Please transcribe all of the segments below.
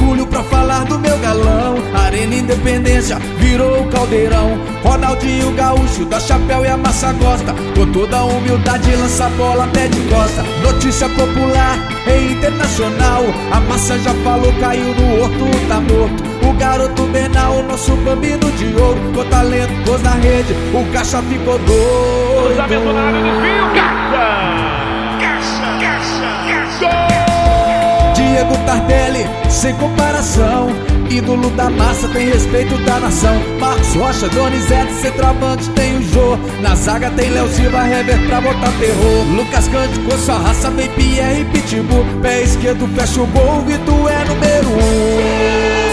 orgulho pra falar do meu galão. Arena Independência virou o caldeirão. Ronaldinho Gaúcho dá chapéu e a massa gosta. Com toda a humildade lança a bola até de costa. Notícia popular e internacional. A massa já falou, caiu no horto, tá morto. O garoto Benal, nosso bambino de ouro. Com talento, pôs na rede, o Caixa ficou doido. Cruzamento na área, desvio, Diego Tardelli, sem comparação. Ídolo da massa, tem respeito da nação. Marcos Rocha, Donizete, centroavante tem o Jô. Na zaga tem Léo Silva, Hever pra botar terror. Lucas Cante, com sua raça vem Pierre e Pitbull. Pé esquerdo fecha o gol, Vitor é número 1.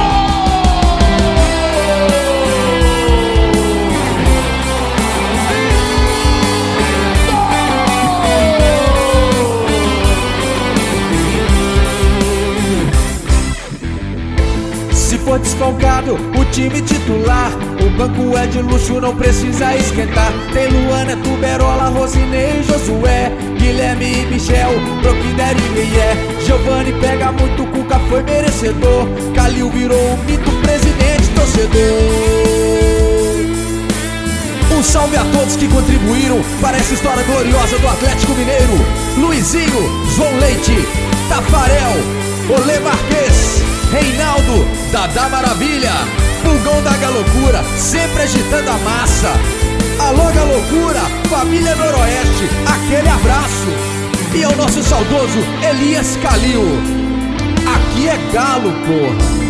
Se for desfalcado, o time titular. O banco é de luxo, não precisa esquentar. Tem Luana, Tuberola, Rosinei e Josué, Guilherme e Michel, Broquider e Guié. Giovanni pega muito, Cuca foi merecedor. Calil virou um mito, presidente, torcedor. Um salve a todos que contribuíram para essa história gloriosa do Atlético Mineiro. Luizinho, João Leite, Tafarel, Olê Marques, Reinaldo, Dadá Maravilha, Pulgão da Galocura, sempre agitando a massa. Alô Galocura, família Noroeste, aquele abraço. E ao nosso saudoso Elias Calil. Aqui é Galo, porra.